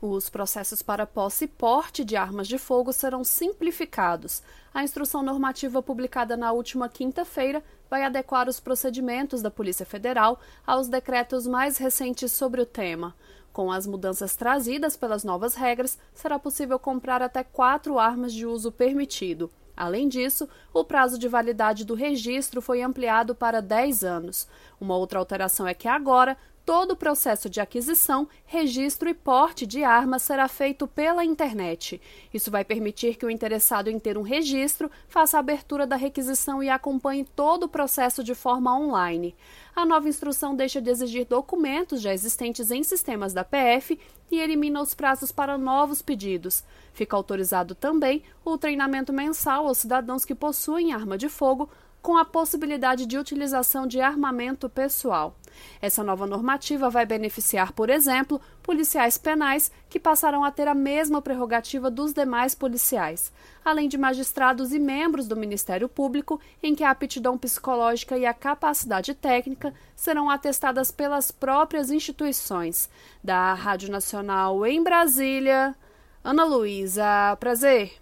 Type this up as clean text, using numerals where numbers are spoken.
Os processos para posse e porte de armas de fogo serão simplificados. A instrução normativa publicada na última quinta-feira vai adequar os procedimentos da Polícia Federal aos decretos mais recentes sobre o tema. Com as mudanças trazidas pelas novas regras, será possível comprar até 4 armas de uso permitido. Além disso, o prazo de validade do registro foi ampliado para 10 anos. Uma outra alteração é que agora, todo o processo de aquisição, registro e porte de armas será feito pela internet. Isso vai permitir que o interessado em ter um registro faça a abertura da requisição e acompanhe todo o processo de forma online. A nova instrução deixa de exigir documentos já existentes em sistemas da PF e elimina os prazos para novos pedidos. Fica autorizado também o treinamento mensal aos cidadãos que possuem arma de fogo, com a possibilidade de utilização de armamento pessoal. Essa nova normativa vai beneficiar, por exemplo, policiais penais, que passarão a ter a mesma prerrogativa dos demais policiais, além de magistrados e membros do Ministério Público, em que a aptidão psicológica e a capacidade técnica serão atestadas pelas próprias instituições. Da Rádio Nacional em Brasília, Ana Luísa Prazer.